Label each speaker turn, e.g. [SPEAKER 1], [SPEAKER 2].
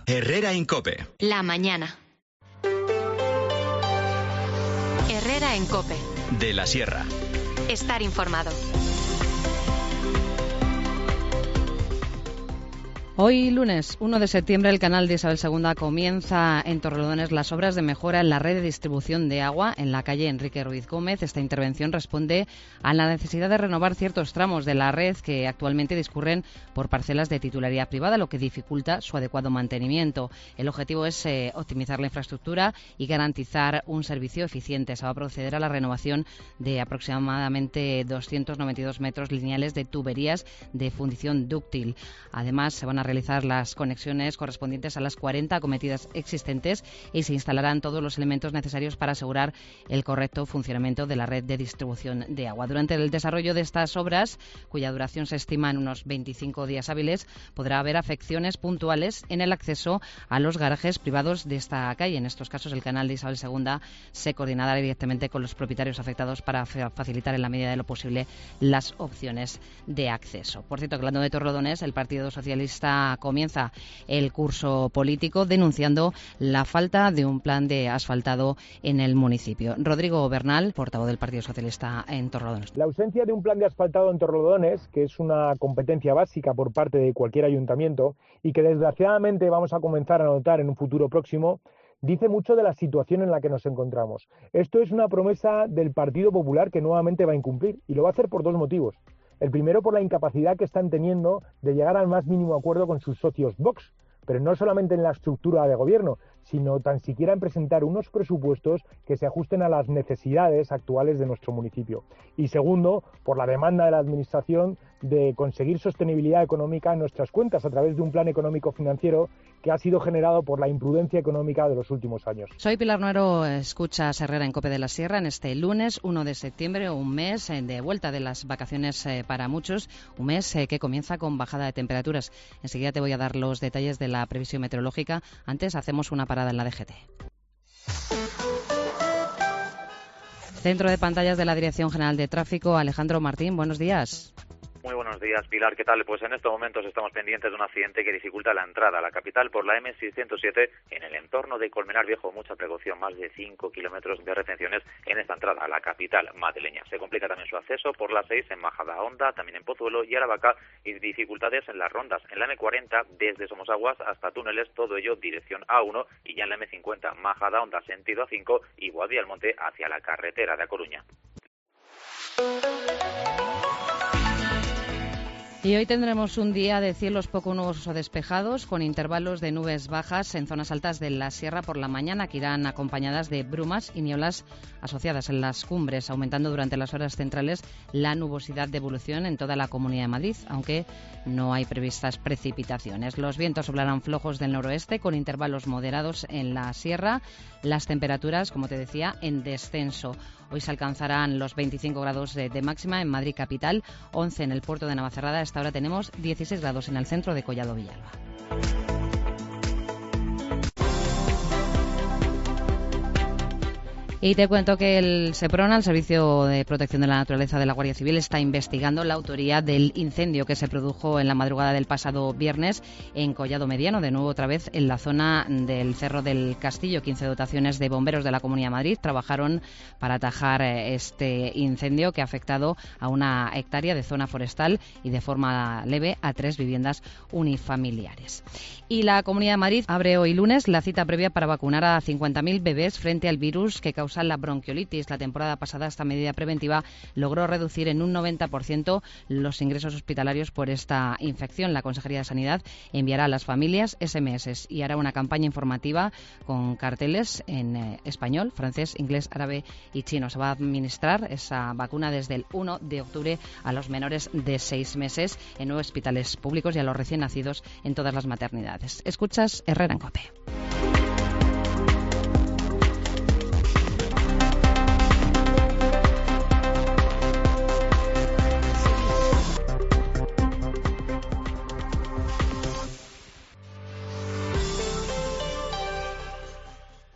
[SPEAKER 1] Herrera en COPE.
[SPEAKER 2] La mañana. Herrera en COPE.
[SPEAKER 1] De la Sierra.
[SPEAKER 2] Estar informado.
[SPEAKER 3] Hoy, lunes 1 de septiembre, el canal de Isabel II comienza en Torrelodones las obras de mejora en la red de distribución de agua en la calle Enrique Ruiz Gómez. Esta intervención responde a la necesidad de renovar ciertos tramos de la red que actualmente discurren por parcelas de titularidad privada, lo que dificulta su adecuado mantenimiento. El objetivo es optimizar la infraestructura y garantizar un servicio eficiente. Se va a proceder a la renovación de aproximadamente 292 metros lineales de tuberías de fundición dúctil. Además, se van a realizar las conexiones correspondientes a las 40 acometidas existentes y se instalarán todos los elementos necesarios para asegurar el correcto funcionamiento de la red de distribución de agua. Durante el desarrollo de estas obras, cuya duración se estima en unos 25 días hábiles, podrá haber afecciones puntuales en el acceso a los garajes privados de esta calle. En estos casos, el canal de Isabel II se coordinará directamente con los propietarios afectados para facilitar en la medida de lo posible las opciones de acceso. Por cierto, hablando de Torrelodones, el Partido Socialista comienza el curso político denunciando la falta de un plan de asfaltado en el municipio. Rodrigo Bernal, portavoz del Partido Socialista en Torrelodones.
[SPEAKER 4] La ausencia de un plan de asfaltado en Torrelodones, que es una competencia básica por parte de cualquier ayuntamiento y que desgraciadamente vamos a comenzar a notar en un futuro próximo, dice mucho de la situación en la que nos encontramos. Esto es una promesa del Partido Popular que nuevamente va a incumplir y lo va a hacer por dos motivos. El primero, por la incapacidad que están teniendo de llegar al más mínimo acuerdo con sus socios Vox, pero no solamente en la estructura de gobierno, sino tan siquiera en presentar unos presupuestos que se ajusten a las necesidades actuales de nuestro municipio. Y segundo, por la demanda de la Administración de conseguir sostenibilidad económica en nuestras cuentas a través de un plan económico financiero que ha sido generado por la imprudencia económica de los últimos años.
[SPEAKER 3] Soy Pilar Nuero, escuchas Herrera en COPE de la Sierra en este lunes 1 de septiembre, un mes de vuelta de las vacaciones para muchos, un mes que comienza con bajada de temperaturas. Enseguida te voy a dar los detalles de la previsión meteorológica. Antes hacemos una parada en la DGT. Centro de pantallas de la Dirección General de Tráfico, Alejandro Martín, buenos días.
[SPEAKER 5] Muy buenos días, Pilar. ¿Qué tal? Pues en estos momentos estamos pendientes de un accidente que dificulta la entrada a la capital por la M607 en el entorno de Colmenar Viejo. Mucha precaución, más de 5 kilómetros de retenciones en esta entrada a la capital madrileña. Se complica también su acceso por la 6 en Majadahonda, también en Pozuelo y Aravaca, y dificultades en las rondas. En la M40 desde Somosaguas hasta Túneles, todo ello dirección A1, y ya en la M50 Majadahonda sentido A5 y Boadilla del Monte hacia la carretera de A Coruña.
[SPEAKER 3] Y hoy tendremos un día de cielos poco nubosos o despejados, con intervalos de nubes bajas en zonas altas de la sierra por la mañana, que irán acompañadas de brumas y nieblas asociadas en las cumbres, aumentando durante las horas centrales la nubosidad de evolución en toda la Comunidad de Madrid, aunque no hay previstas precipitaciones. Los vientos soplarán flojos del noroeste, con intervalos moderados en la sierra. Las temperaturas, como te decía, en descenso. Hoy se alcanzarán los 25 grados de máxima en Madrid capital, 11 en el puerto de Navacerrada. Hasta ahora tenemos 16 grados en el centro de Collado Villalba. Y te cuento que el SEPRONA, el Servicio de Protección de la Naturaleza de la Guardia Civil, está investigando la autoría del incendio que se produjo en la madrugada del pasado viernes en Collado Mediano, de nuevo otra vez en la zona del Cerro del Castillo. 15 dotaciones de bomberos de la Comunidad de Madrid trabajaron para atajar este incendio que ha afectado a 1 hectárea de zona forestal y de forma leve a 3 viviendas unifamiliares. Y la Comunidad de Madrid abre hoy lunes la cita previa para vacunar a 50.000 bebés frente al virus que causa la bronquiolitis. La temporada pasada esta medida preventiva logró reducir en un 90% los ingresos hospitalarios por esta infección. La Consejería de Sanidad enviará a las familias SMS y hará una campaña informativa con carteles en español, francés, inglés, árabe y chino. Se va a administrar esa vacuna desde el 1 de octubre a los menores de 6 meses en 9 hospitales públicos y a los recién nacidos en todas las maternidades. Escuchas Herrera en COPE.